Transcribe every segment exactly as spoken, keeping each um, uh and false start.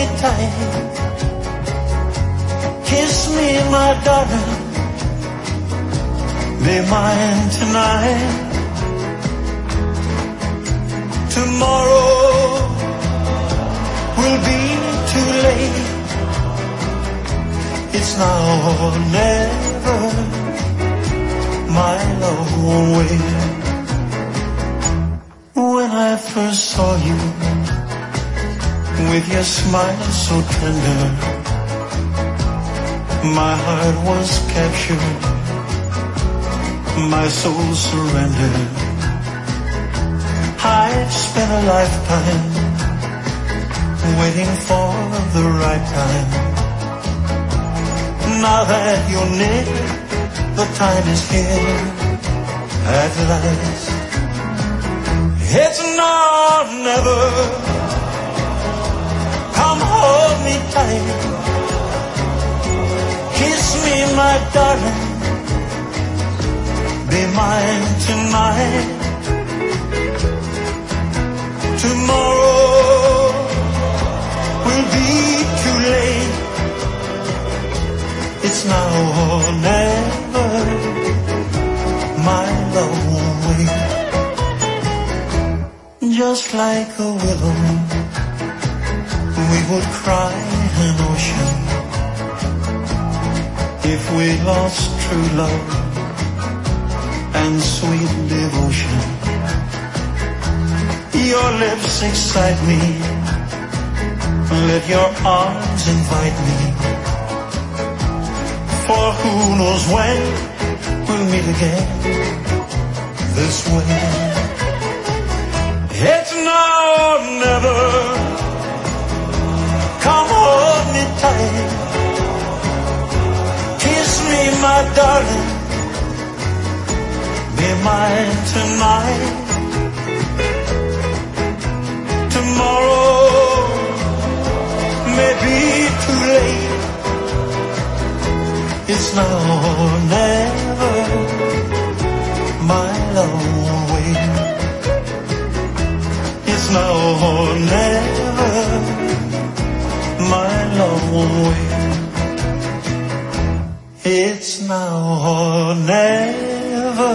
tight. Kiss me, my darling, be mine tonight. Tomorrow will be too late. It's now or never, my love won't wait. When I first saw you, with your smile so tender, my heart was captured, my soul surrendered. I've spent a lifetime waiting for the right time. Now that you're near, the time is here at last. It's now or never. Come hold me tight. Kiss me, my darling, be mine tonight. Tomorrow will be too late. It's now or never, my love won't wait. Just like a willow, we would cry an ocean if we lost true love and sweet devotion. Your lips excite me, let your arms invite me, for who knows when we'll meet again this way. It's now or never. Come hold me tight. Kiss me, my darling, be mine tonight. Tomorrow may be too late. It's now or never, my love won't wait. It's now or never, my love won't wait. It's now or never,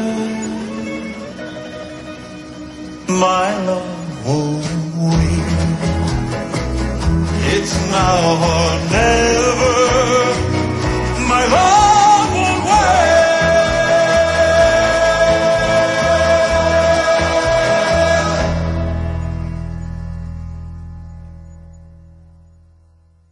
my love won't wait. It's now or never.